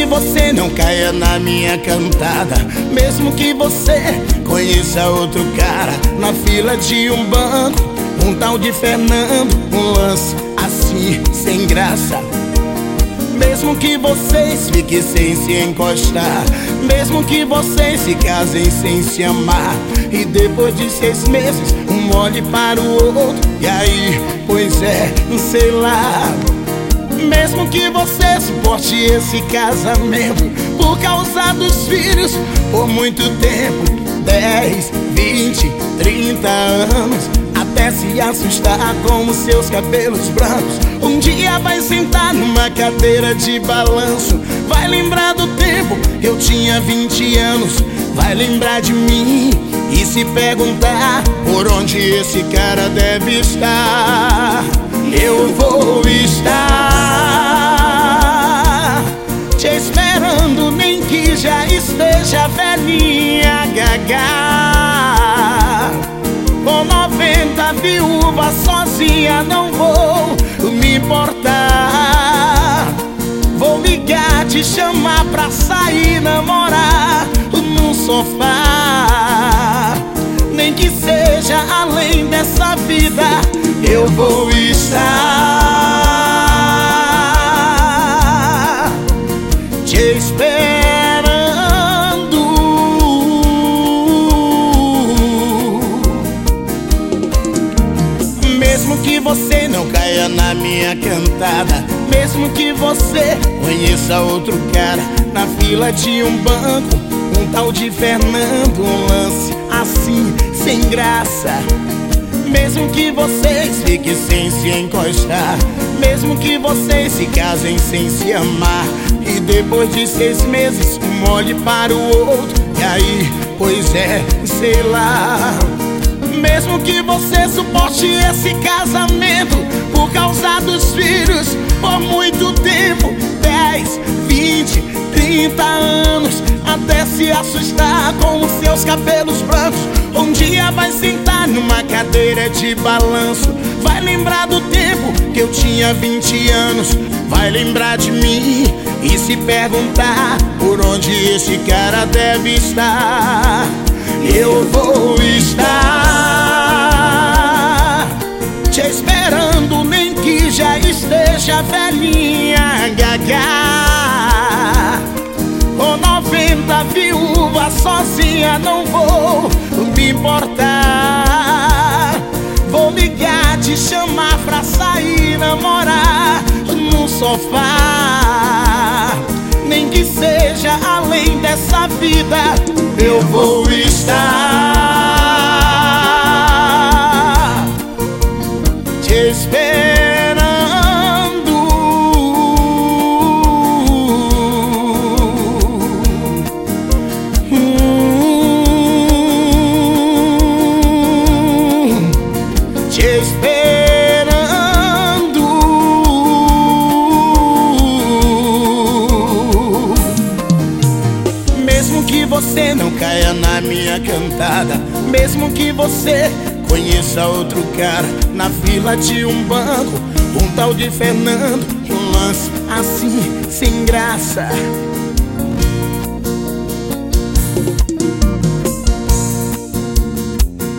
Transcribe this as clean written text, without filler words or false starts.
você não caia na minha cantada, mesmo que você conheça outro cara na fila de um banco, um tal de Fernando, um lance assim sem graça. Mesmo que vocês fiquem sem se encostar, mesmo que vocês se casem sem se amar, e depois de 6 meses um olhe para o outro, e aí, pois é, sei lá. Mesmo que você suporte esse casamento por causa dos filhos por muito tempo, 10, 20, 30 anos, até se assustar com os seus cabelos brancos. Um dia vai sentar numa cadeira de balanço, vai lembrar do tempo que eu tinha 20 anos, vai lembrar de mim e se perguntar por onde esse cara deve estar. Eu vou estar te esperando, nem que já esteja velhinha, gaga. Com 90 viúvas sozinha não vou me importar. Vou ligar, te chamar pra sair, namorar no sofá. Nem que seja além dessa vida, eu vou estar te esperando. Mesmo que você não caia na minha cantada, mesmo que você conheça outro cara na fila de um banco, um tal de Fernando, um lance assim sem graça. Mesmo que vocês fiquem sem se encostar, mesmo que vocês se casem sem se amar, e depois de 6 meses um olhe para o outro, e aí, pois é, sei lá. Mesmo que você suporte esse casamento por causa dos filhos por muito tempo, 10, 20, 30 anos, até se assustar com os seus cabelos brancos. Um dia vai sentar numa cadeira de balanço, vai lembrar do tempo que eu tinha 20 anos, vai lembrar de mim e se perguntar por onde esse cara deve estar. Eu vou estar te esperando, nem que já esteja velhinha, gaga. Com 90 viúvas sozinha não vou me importar. Vou ligar, te chamar pra sair, namorar no sofá. Nem que seja além dessa vida, eu vou estar te esperando. Te esperando. Mesmo que você não caia na minha cantada, mesmo que você conheça outro cara na fila de um banco, um tal de Fernando, um lance assim sem graça.